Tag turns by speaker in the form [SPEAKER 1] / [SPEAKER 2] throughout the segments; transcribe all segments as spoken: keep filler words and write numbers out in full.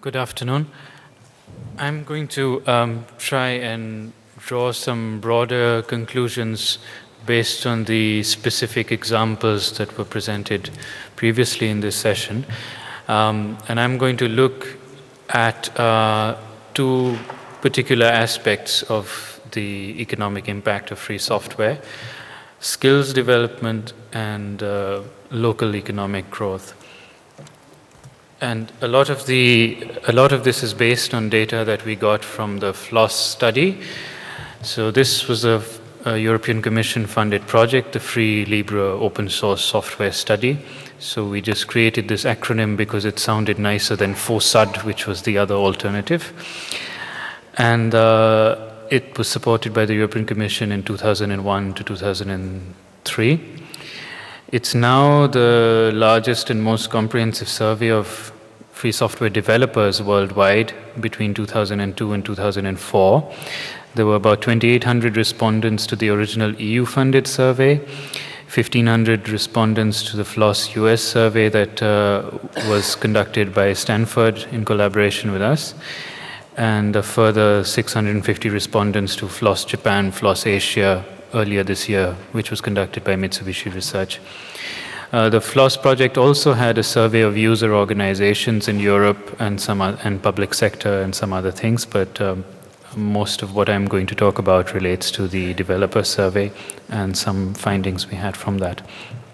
[SPEAKER 1] Good afternoon. I'm going to um, try and draw some broader conclusions based on the specific examples that were presented previously in this session. Um, and I'm going to look at uh, two particular aspects of the economic impact of free software: skills development and uh, local economic growth. And a lot of the a lot of this is based on data that we got from the FLOSS study. So this was a, a European Commission funded project, the Free Libre Open Source Software Study. So we just created this acronym because it sounded nicer than FOSUD, which was the other alternative. And uh, it was supported by the European Commission in two thousand one to two thousand three. It's now the largest and most comprehensive survey of free software developers worldwide between two thousand two and two thousand four. There were about twenty-eight hundred respondents to the original E U-funded survey, fifteen hundred respondents to the FLOSS U S survey that uh, was conducted by Stanford in collaboration with us, and a further six hundred fifty respondents to FLOSS Japan, FLOSS Asia earlier this year, which was conducted by Mitsubishi Research. Uh, the FLOSS project also had a survey of user organizations in Europe and some o- and public sector and some other things, but um, most of what I'm going to talk about relates to the developer survey and some findings we had from that.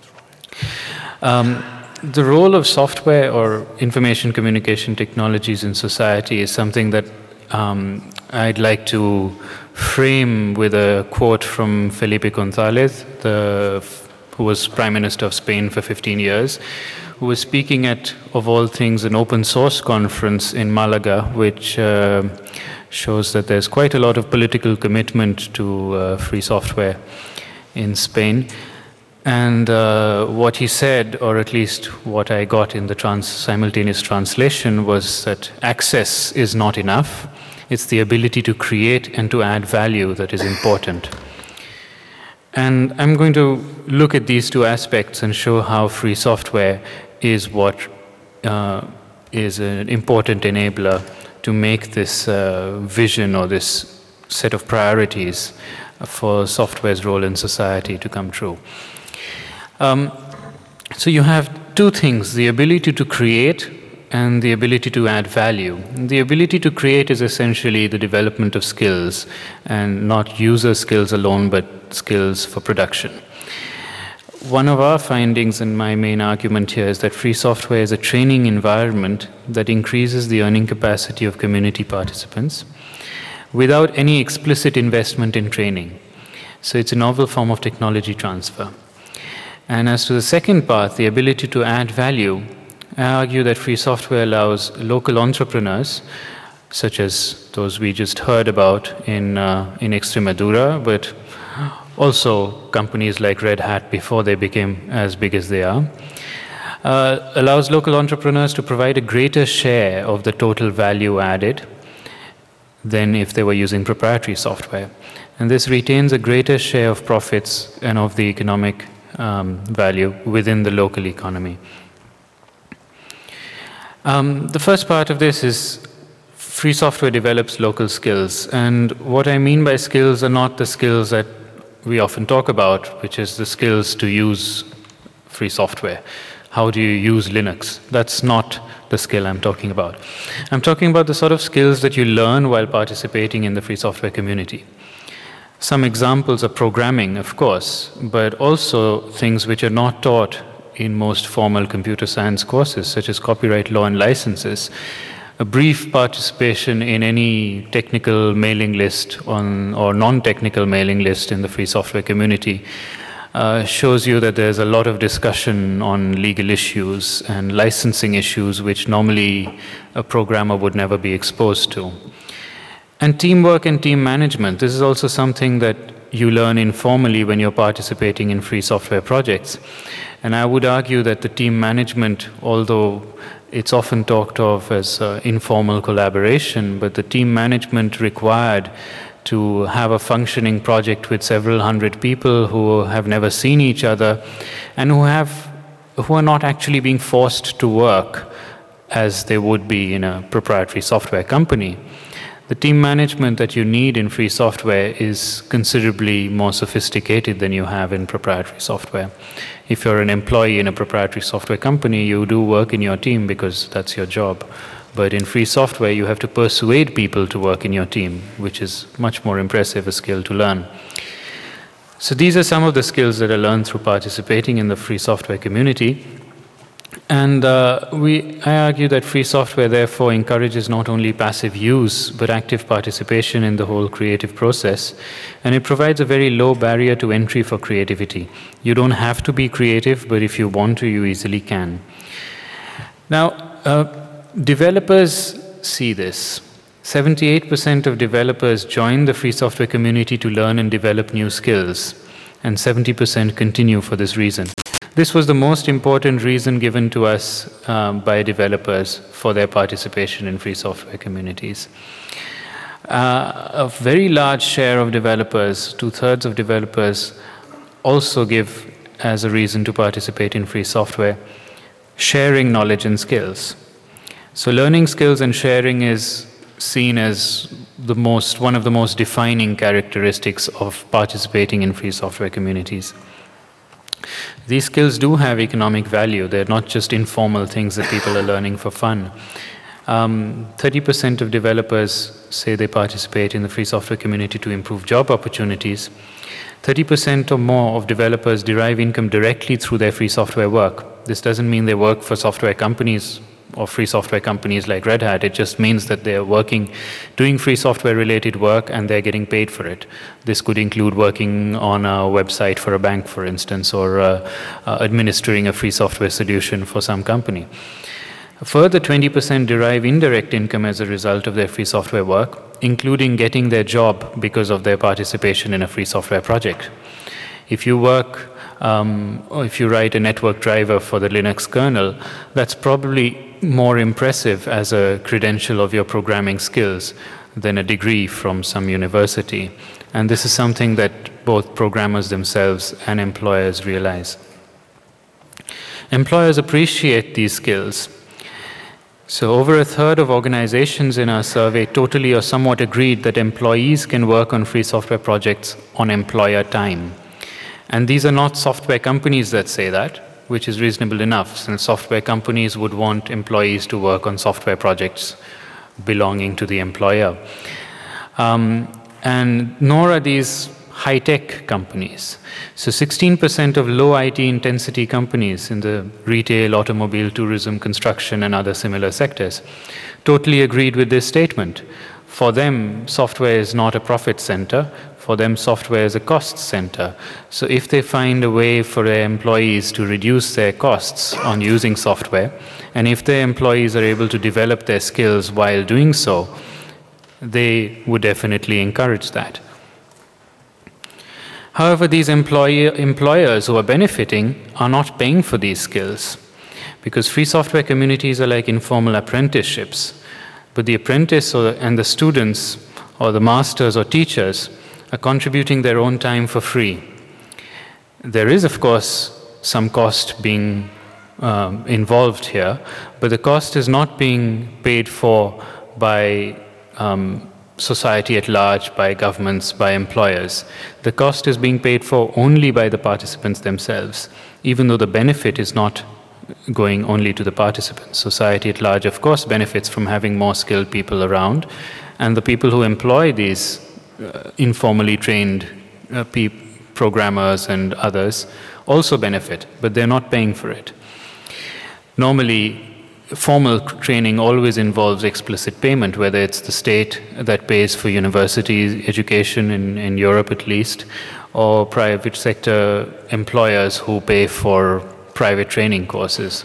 [SPEAKER 1] Um, the role of software or information communication technologies in society is something that um, I'd like to frame with a quote from Felipe González, the, who was Prime Minister of Spain for fifteen years, who was speaking at, of all things, an open source conference in Malaga, which uh, shows that there's quite a lot of political commitment to uh, free software in Spain. And uh, what he said, or at least what I got in the trans- simultaneous translation, was that access is not enough. It's the ability to create and to add value that is important. And I'm going to look at these two aspects and show how free software is what uh, is an important enabler to make this uh, vision or this set of priorities for software's role in society to come true. Um, so you have two things: the ability to create and the ability to add value. The ability to create is essentially the development of skills, and not user skills alone, but skills for production. One of our findings, and my main argument here, is that free software is a training environment that increases the earning capacity of community participants without any explicit investment in training. So it's a novel form of technology transfer. And as to the second part, the ability to add value, I argue that free software allows local entrepreneurs, such as those we just heard about in uh, in Extremadura, but also companies like Red Hat before they became as big as they are, uh, allows local entrepreneurs to provide a greater share of the total value added than if they were using proprietary software. And this retains a greater share of profits and of the economic um, value within the local economy. Um, the first part of this is free software develops local skills. And what I mean by skills are not the skills that we often talk about, which is the skills to use free software. How do you use Linux? That's not the skill I'm talking about. I'm talking about the sort of skills that you learn while participating in the free software community. Some examples are programming, of course, but also things which are not taught in most formal computer science courses, such as copyright law and licenses. A brief participation in any technical mailing list on, or non-technical mailing list in the free software community uh, shows you that there's a lot of discussion on legal issues and licensing issues which normally a programmer would never be exposed to. And teamwork and team management. This is also something that you learn informally when you're participating in free software projects. And I would argue that the team management, although it's often talked of as uh, informal collaboration, but the team management required to have a functioning project with several hundred people who have never seen each other and who have who are not actually being forced to work as they would be in a proprietary software company. The team management that you need in free software is considerably more sophisticated than you have in proprietary software. If you're an employee in a proprietary software company, you do work in your team because that's your job. But in free software, you have to persuade people to work in your team, which is much more impressive a skill to learn. So these are some of the skills that I learned through participating in the free software community. And uh, we, I argue that free software therefore encourages not only passive use, but active participation in the whole creative process. And it provides a very low barrier to entry for creativity. You don't have to be creative, but if you want to, you easily can. Now, uh, developers see this. seventy-eight percent of developers join the free software community to learn and develop new skills, and seventy percent continue for this reason. This was the most important reason given to us um, by developers for their participation in free software communities. Uh, a very large share of developers, two-thirds of developers, also give as a reason to participate in free software, sharing knowledge and skills. So learning skills and sharing is seen as the most, one of the most defining characteristics of participating in free software communities. These skills do have economic value. They're not just informal things that people are learning for fun. Um, thirty percent of developers say they participate in the free software community to improve job opportunities. thirty percent or more of developers derive income directly through their free software work. This doesn't mean they work for software companies or free software companies like Red Hat. It just means that they're working, doing free software related work, and they're getting paid for it. This could include working on a website for a bank, for instance, or uh, uh, administering a free software solution for some company. A further twenty percent derive indirect income as a result of their free software work, including getting their job because of their participation in a free software project. If you work Um, or if you write a network driver for the Linux kernel, that's probably more impressive as a credential of your programming skills than a degree from some university. And this is something that both programmers themselves and employers realize. Employers appreciate these skills. So over a third of organizations in our survey totally or somewhat agreed that employees can work on free software projects on employer time. And these are not software companies that say that, which is reasonable enough, since software companies would want employees to work on software projects belonging to the employer. Um, and nor are these high-tech companies. So sixteen percent of low I T intensity companies in the retail, automobile, tourism, construction, and other similar sectors totally agreed with this statement. For them, software is not a profit center. For them, software is a cost center. So if they find a way for their employees to reduce their costs on using software, and if their employees are able to develop their skills while doing so, they would definitely encourage that. However, these employer, employers who are benefiting are not paying for these skills, because free software communities are like informal apprenticeships. But the apprentice or, and the students or the masters or teachers are contributing their own time for free. There is, of course, some cost being um, involved here, but the cost is not being paid for by um, society at large, by governments, by employers. The cost is being paid for only by the participants themselves, even though the benefit is not going only to the participants. Society at large, of course, benefits from having more skilled people around, and the people who employ these uh, informally trained uh, pe programmers and others also benefit, but they're not paying for it. Normally, formal training always involves explicit payment, whether it's the state that pays for university education, in, in Europe at least, or private sector employers who pay for private training courses.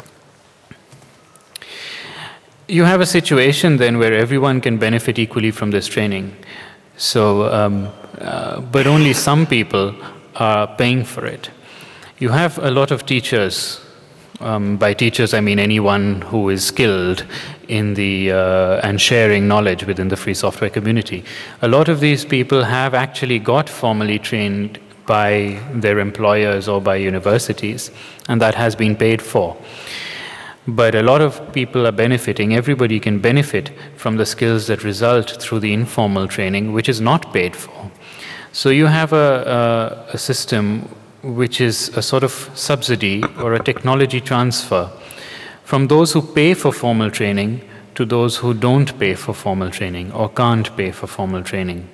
[SPEAKER 1] You have a situation then where everyone can benefit equally from this training. So, um, uh, but only some people are paying for it. You have a lot of teachers. Um, by teachers, I mean anyone who is skilled in the uh, and sharing knowledge within the free software community. A lot of these people have actually got formally trained by their employers or by universities, and that has been paid for. But a lot of people are benefiting, everybody can benefit from the skills that result through the informal training, which is not paid for. So you have a, a, a system which is a sort of subsidy or a technology transfer from those who pay for formal training to those who don't pay for formal training or can't pay for formal training.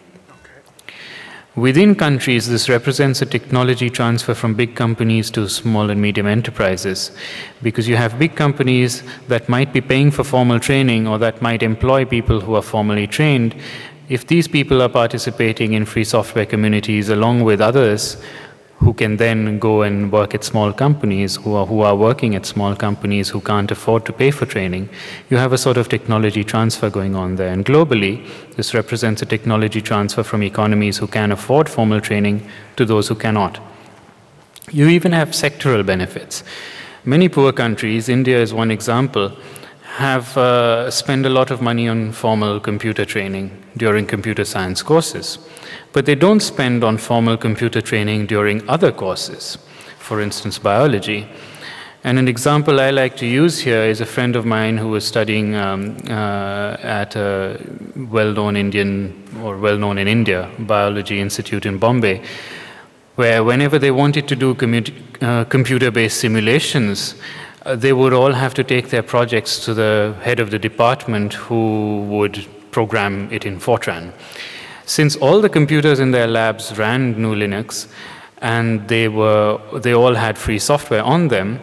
[SPEAKER 1] Within countries, this represents a technology transfer from big companies to small and medium enterprises, because you have big companies that might be paying for formal training or that might employ people who are formally trained. If these people are participating in free software communities along with others who can then go and work at small companies, who are, who are working at small companies who can't afford to pay for training, you have a sort of technology transfer going on there. And globally, this represents a technology transfer from economies who can afford formal training to those who cannot. You even have sectoral benefits. Many poor countries, India is one example, have uh, spent a lot of money on formal computer training during computer science courses. But they don't spend on formal computer training during other courses, for instance, biology. And an example I like to use here is a friend of mine who was studying um, uh, at a well-known Indian, or well-known in India, Biology Institute in Bombay, where whenever they wanted to do commu- uh, computer-based simulations, uh, they would all have to take their projects to the head of the department who would program it in Fortran. Since all the computers in their labs ran G N U Linux and they were they all had free software on them,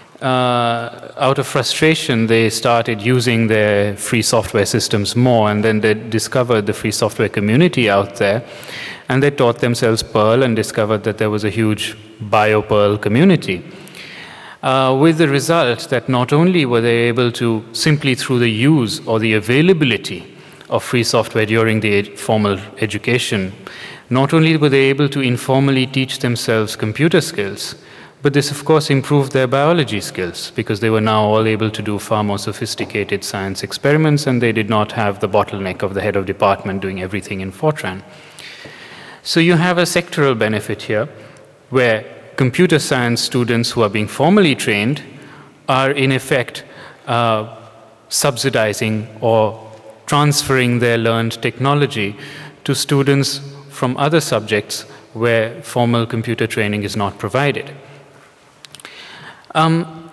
[SPEAKER 1] uh, out of frustration they started using their free software systems more, and then they discovered the free software community out there, and they taught themselves Perl and discovered that there was a huge BioPerl community. Uh, with the result that not only were they able to, simply through the use or the availability of free software during the ed- formal education, not only were they able to informally teach themselves computer skills, but this of course improved their biology skills, because they were now all able to do far more sophisticated science experiments, and they did not have the bottleneck of the head of department doing everything in Fortran. So you have a sectoral benefit here, where computer science students who are being formally trained are in effect uh, subsidizing or transferring their learned technology to students from other subjects where formal computer training is not provided. Um,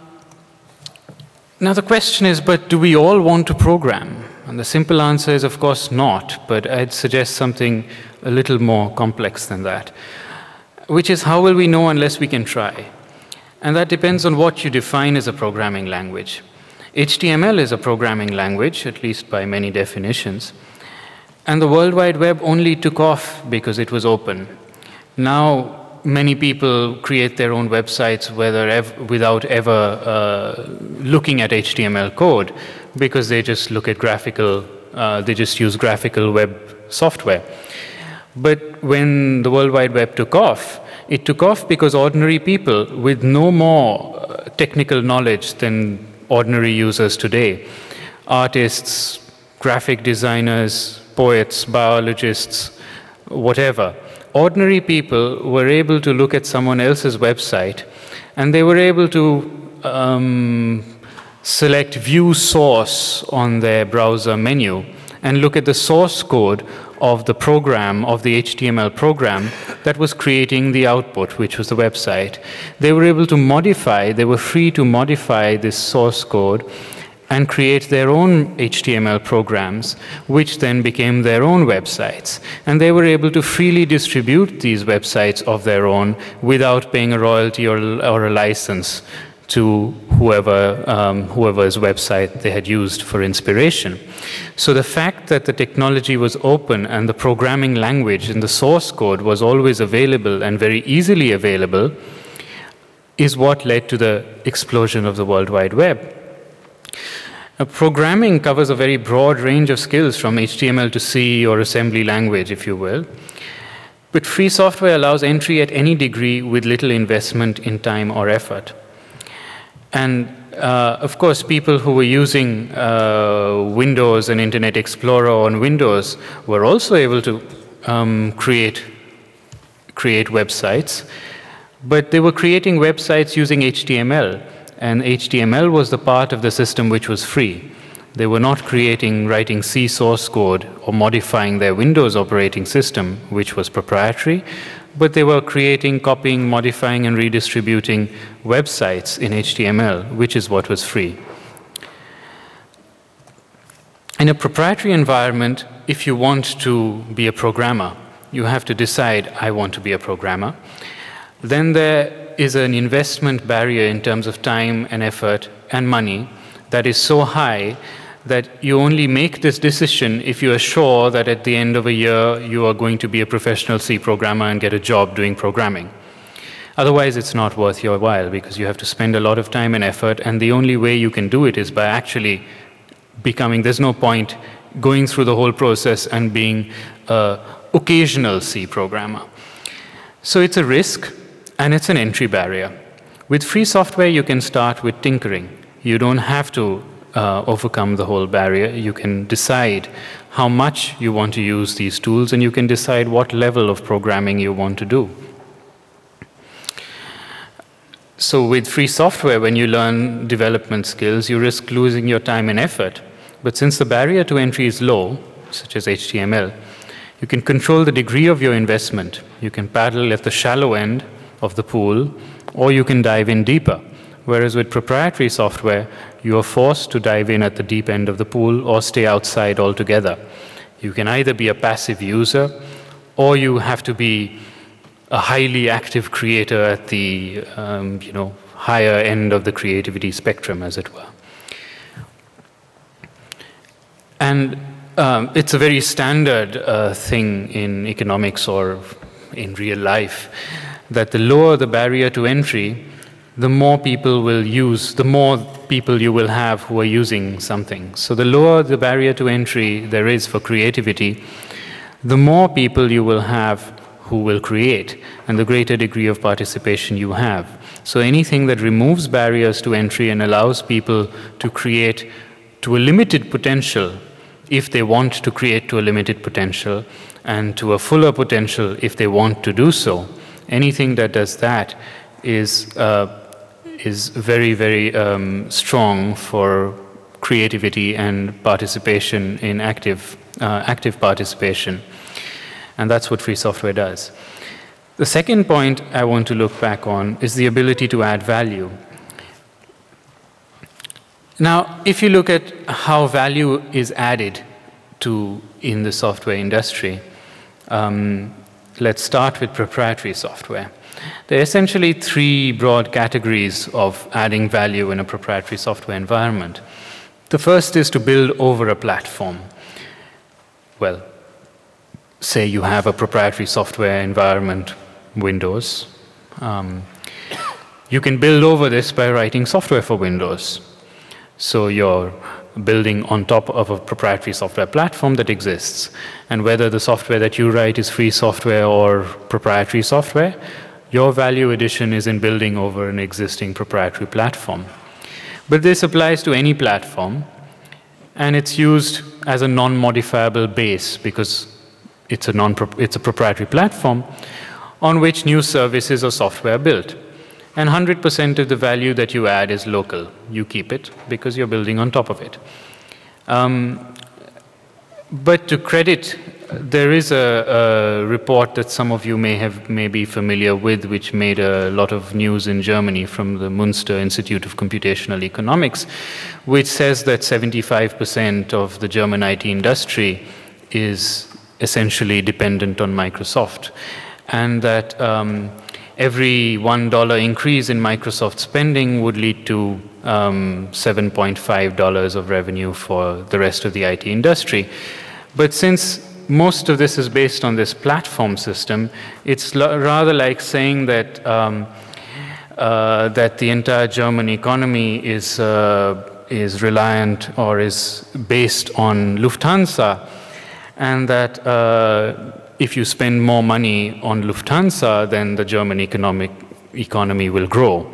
[SPEAKER 1] now the question is, but do we all want to program? And the simple answer is, of course, not, but I'd suggest something a little more complex than that, which is, how will we know unless we can try? And that depends on what you define as a programming language. H T M L is a programming language, at least by many definitions. And the World Wide Web only took off because it was open. Now, many people create their own websites whether ev- without ever uh, looking at H T M L code, because they just look at graphical, uh, they just use graphical web software. But when the World Wide Web took off, it took off because ordinary people with no more uh, technical knowledge than ordinary users today, artists, graphic designers, poets, biologists, whatever, ordinary people were able to look at someone else's website, and they were able to um, select View Source on their browser menu and look at the source code of the program, of the H T M L program that was creating the output, which was the website. They were able to modify, they were free to modify this source code and create their own H T M L programs, which then became their own websites. And they were able to freely distribute these websites of their own without paying a royalty or, or a license to whoever, um, whoever's website they had used for inspiration. So the fact that the technology was open and the programming language and the source code was always available and very easily available is what led to the explosion of the World Wide Web. Now, programming covers a very broad range of skills, from H T M L to C or assembly language, if you will. But free software allows entry at any degree with little investment in time or effort. And uh, of course, people who were using uh, Windows and Internet Explorer on Windows were also able to um, create, create websites, but they were creating websites using H T M L, and H T M L was the part of the system which was free. They were not creating, writing C source code or modifying their Windows operating system, which was proprietary, but they were creating, copying, modifying, and redistributing websites in H T M L, which is what was free. In a proprietary environment, if you want to be a programmer, you have to decide, I want to be a programmer. Then there is an investment barrier in terms of time and effort and money that is so high that you only make this decision if you are sure that at the end of a year you are going to be a professional C programmer and get a job doing programming. Otherwise, it's not worth your while because you have to spend a lot of time and effort, and the only way you can do it is by actually becoming, there's no point going through the whole process and being an occasional C programmer. So it's a risk, and it's an entry barrier. With free software, you can start with tinkering. You don't have to uh, overcome the whole barrier. You can decide how much you want to use these tools, and you can decide what level of programming you want to do. So with free software, when you learn development skills, you risk losing your time and effort. But since the barrier to entry is low, such as H T M L, you can control the degree of your investment. You can paddle at the shallow end of the pool, or you can dive in deeper. Whereas with proprietary software, you are forced to dive in at the deep end of the pool or stay outside altogether. You can either be a passive user, or you have to be a highly active creator at the um, you know, higher end of the creativity spectrum, as it were. And um, it's a very standard uh, thing in economics or in real life that the lower the barrier to entry, the more people will use, the more people you will have who are using something. So the lower the barrier to entry there is for creativity, the more people you will have who will create, and the greater degree of participation you have. So anything that removes barriers to entry and allows people to create to a limited potential, if they want to create to a limited potential, and to a fuller potential if they want to do so, anything that does that is, uh, is very, very um, strong for creativity and participation in active, uh, active participation. And that's what free software does. The second point I want to look back on is the ability to add value. Now, if you look at how value is added to in the software industry, um, let's start with proprietary software. There are essentially three broad categories of adding value in a proprietary software environment. The first is to build over a platform. Well, say you have a proprietary software environment, Windows. Um, you can build over this by writing software for Windows. So you're building on top of a proprietary software platform that exists. And whether the software that you write is free software or proprietary software, your value addition is in building over an existing proprietary platform. But this applies to any platform, and it's used as a non-modifiable base because it's a, non it's a proprietary platform on which new services or software are built. And one hundred percent of the value that you add is local. You keep it because you're building on top of it. Um, but to credit, there is a, a report that some of you may have may be familiar with, which made a lot of news in Germany from the Münster Institute of Computational Economics, which says that seventy-five percent of the German I T industry is essentially dependent on Microsoft, and that um, every one dollar increase in Microsoft spending would lead to um, seven point five dollars of revenue for the rest of the I T industry. But since most of this is based on this platform system, it's rather like saying that um, uh, that the entire German economy is uh, is reliant or is based on Lufthansa, and that uh, if you spend more money on Lufthansa, then the German economic economy will grow.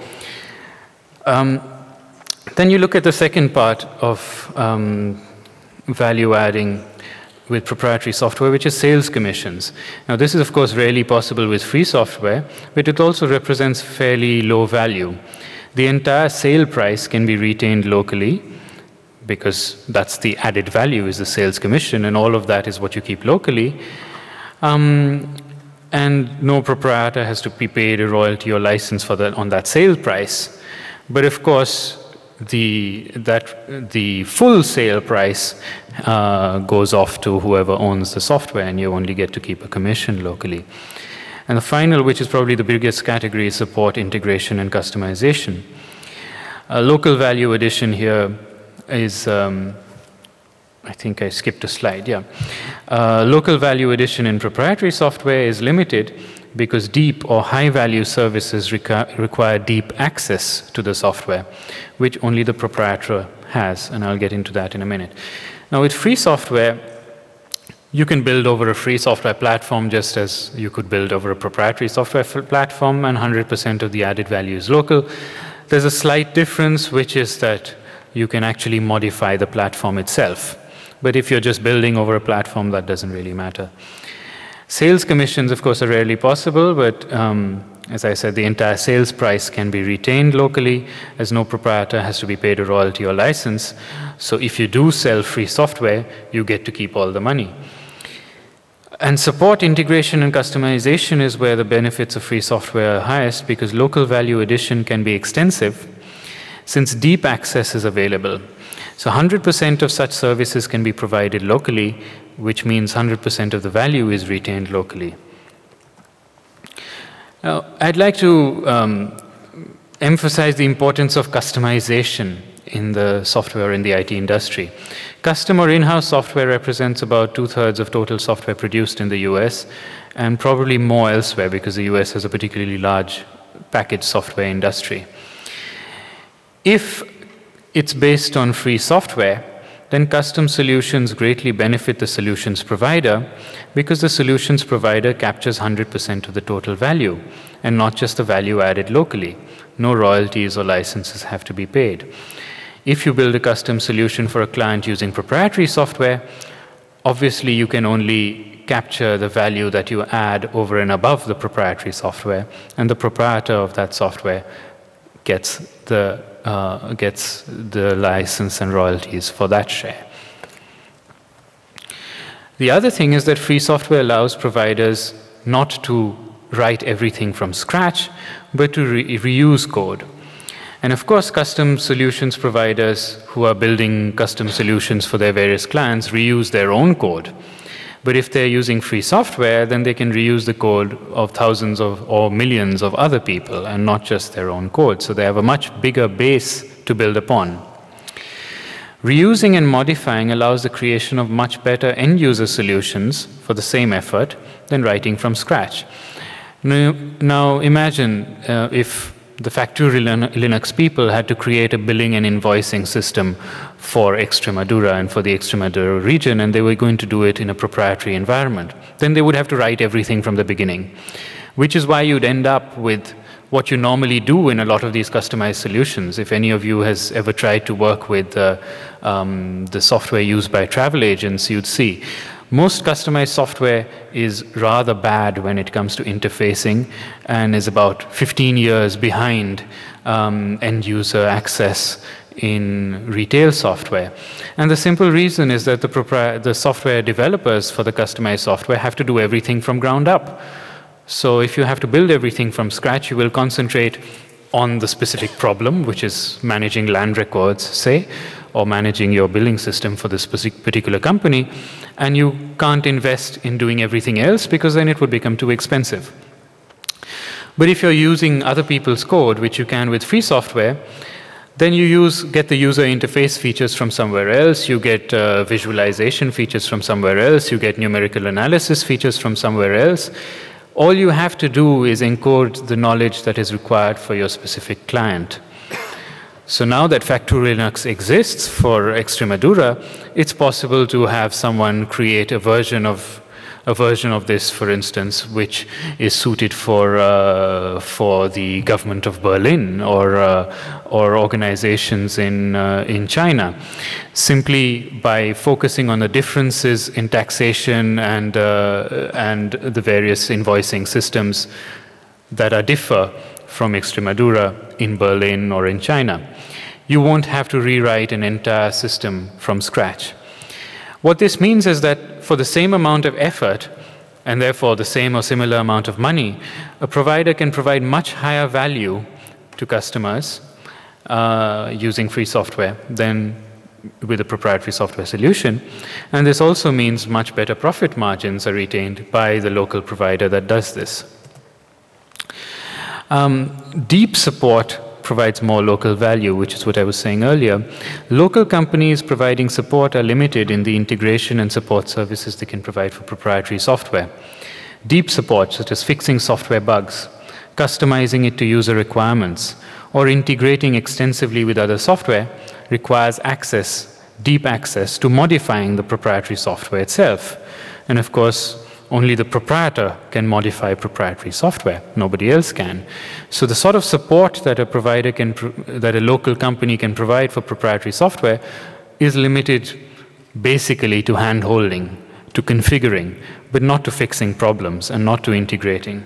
[SPEAKER 1] Um, then you look at the second part of um, value adding with proprietary software, which is sales commissions. Now, this is, of course, rarely possible with free software, but it also represents fairly low value. The entire sale price can be retained locally, because that's the added value, is the sales commission, and all of that is what you keep locally. Um, and no proprietor has to be paid a royalty or license for that on that sale price. But of course, the that the full sale price uh, goes off to whoever owns the software, and you only get to keep a commission locally. And the final, which is probably the biggest category, is support, integration, and customization. A local value addition here is, um, I think I skipped a slide, yeah. Uh, local value addition in proprietary software is limited because deep or high value services requ require deep access to the software, which only the proprietor has, and I'll get into that in a minute. Now with free software, you can build over a free software platform just as you could build over a proprietary software platform, and one hundred percent of the added value is local. There's a slight difference, which is that you can actually modify the platform itself. But if you're just building over a platform, that doesn't really matter. Sales commissions, of course, are rarely possible, but um, as I said, the entire sales price can be retained locally, as no proprietor has to be paid a royalty or license. So if you do sell free software, you get to keep all the money. And support, integration, and customization is where the benefits of free software are highest, because local value addition can be extensive, since deep access is available. So one hundred percent of such services can be provided locally, which means one hundred percent of the value is retained locally. Now, I'd like to um, emphasize the importance of customization in the software in the I T industry. Custom or in-house software represents about two-thirds of total software produced in the U S, and probably more elsewhere, because the U S has a particularly large packaged software industry. If it's based on free software, then custom solutions greatly benefit the solutions provider, because the solutions provider captures one hundred percent of the total value, and not just the value added locally. No royalties or licenses have to be paid. If you build a custom solution for a client using proprietary software, obviously you can only capture the value that you add over and above the proprietary software, and the proprietor of that software gets the Uh, gets the license and royalties for that share. The other thing is that free software allows providers not to write everything from scratch, but to re reuse code. And of course, custom solutions providers who are building custom solutions for their various clients reuse their own code. But if they're using free software, then they can reuse the code of thousands of or millions of other people, and not just their own code. So they have a much bigger base to build upon. Reusing and modifying allows the creation of much better end-user solutions for the same effort than writing from scratch. Now, now imagine uh, if the Factory Linux people had to create a billing and invoicing system for Extremadura and for the Extremadura region, and they were going to do it in a proprietary environment. Then they would have to write everything from the beginning, which is why you'd end up with what you normally do in a lot of these customized solutions. If any of you has ever tried to work with uh, um, the software used by travel agents, you'd see most customized software is rather bad when it comes to interfacing, and is about fifteen years behind um, end-user access in retail software. And the simple reason is that the, the software developers for the customized software have to do everything from ground up. So if you have to build everything from scratch, you will concentrate on the specific problem, which is managing land records, say, or managing your billing system for this particular company, and you can't invest in doing everything else, because then it would become too expensive. But if you're using other people's code, which you can with free software, then you use, get the user interface features from somewhere else, you get uh, visualization features from somewhere else, you get numerical analysis features from somewhere else. All you have to do is encode the knowledge that is required for your specific client. So now that Factory Linux exists for Extremadura, it's possible to have someone create a version of a version of this, for instance, which is suited for uh, for the government of Berlin or uh, or organizations in uh, in China, simply by focusing on the differences in taxation and uh, and the various invoicing systems that are differ from Extremadura in Berlin or in China. You won't have to rewrite an entire system from scratch. What this means is that for the same amount of effort, and therefore the same or similar amount of money, a provider can provide much higher value to customers uh, using free software than with a proprietary software solution. And this also means much better profit margins are retained by the local provider that does this. Um, deep support provides more local value, which is what I was saying earlier. Local companies providing support are limited in the integration and support services they can provide for proprietary software. Deep support, such as fixing software bugs, customizing it to user requirements, or integrating extensively with other software, requires access, deep access to modifying the proprietary software itself. And of course, only the proprietor can modify proprietary software. Nobody else can. So the sort of support that a provider can, that a local company can provide for proprietary software is limited basically to hand-holding, to configuring, but not to fixing problems and not to integrating.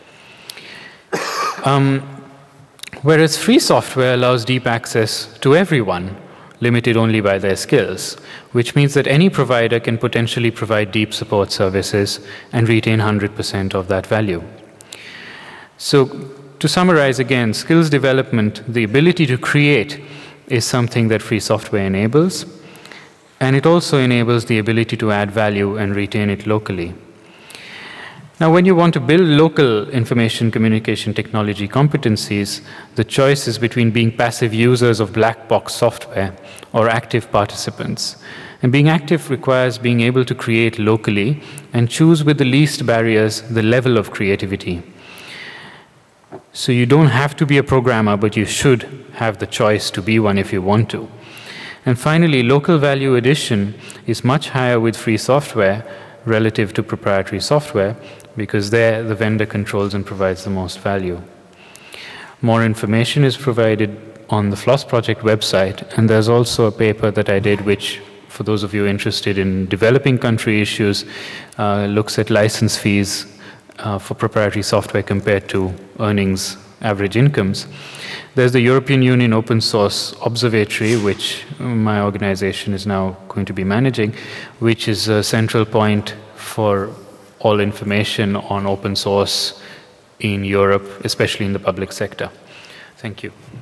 [SPEAKER 1] Um, whereas free software allows deep access to everyone, limited only by their skills, which means that any provider can potentially provide deep support services and retain one hundred percent of that value. So to summarize again, skills development, the ability to create, is something that free software enables, and it also enables the ability to add value and retain it locally. Now, when you want to build local information communication technology competencies, the choice is between being passive users of black box software or active participants. And being active requires being able to create locally and choose with the least barriers the level of creativity. So you don't have to be a programmer, but you should have the choice to be one if you want to. And finally, local value addition is much higher with free software relative to proprietary software, because there the vendor controls and provides the most value. More information is provided on the FLOSS Project website, and there's also a paper that I did which, for those of you interested in developing country issues, uh, looks at license fees uh, for proprietary software compared to earnings, average incomes. There's the European Union Open Source Observatory, which my organization is now going to be managing, which is a central point for all information on open source in Europe, especially in the public sector. Thank you.